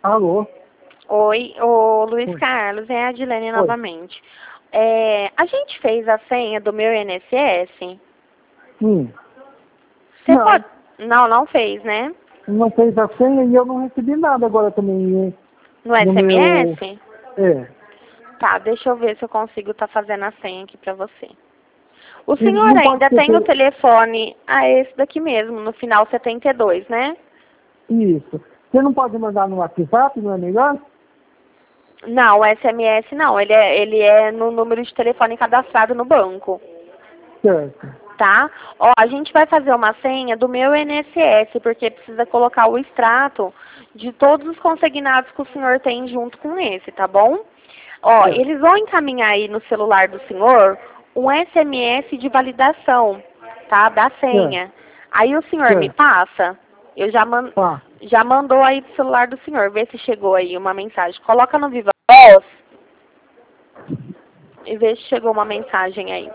Alô? Oi, o Luiz Oi. Carlos, é a Adilene Oi. novamente. A gente fez a senha do meu INSS? Você Não, pode... Não fez, né? não fez a senha e eu não recebi nada agora também No no meu... SMS? É. Tá, deixa eu ver se eu consigo estar fazendo a senha aqui pra você. O E senhor não pode ainda ser tem o telefone, esse daqui mesmo, no final 72, né? isso. Você não pode mandar no WhatsApp, não é melhor? Não, o SMS não, ele é no número de telefone cadastrado no banco. Certo. Tá? Ó, a gente vai fazer uma senha do meu INSS, porque precisa colocar o extrato de todos os consignados que o senhor tem junto com esse, tá bom? Ó, Certo. eles vão encaminhar aí no celular do senhor um SMS de validação, tá? Da senha. Aí o senhor me Certo. passa, Tá. já mandou aí pro celular do senhor, vê se chegou aí uma mensagem. Coloca no Viva Voz e vê se chegou uma mensagem aí.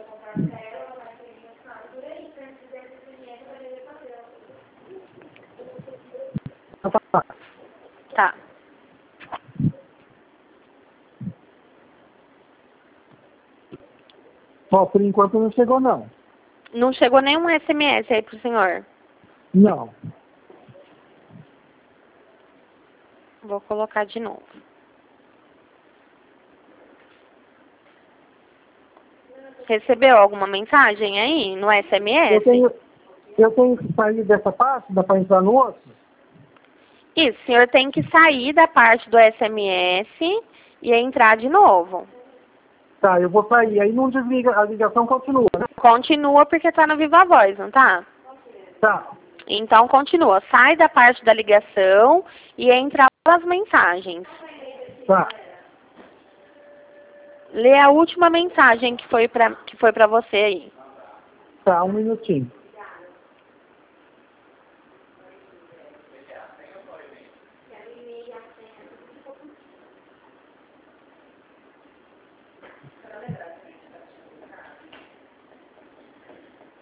Tá. Tá. Ó, por enquanto não chegou, não. Não chegou nenhum SMS aí pro senhor? Não. Vou colocar de novo. Recebeu alguma mensagem aí no SMS? Eu tenho que sair dessa página para entrar no outro? Isso, o senhor tem que sair da parte do SMS e entrar de novo. Tá, eu vou sair. Aí não desliga, a ligação continua, né? Continua porque tá no Viva Voz, não tá? Tá. Então continua. Sai da parte da ligação e entra as mensagens. Tá. Lê a última mensagem que foi pra você aí. Tá, um minutinho.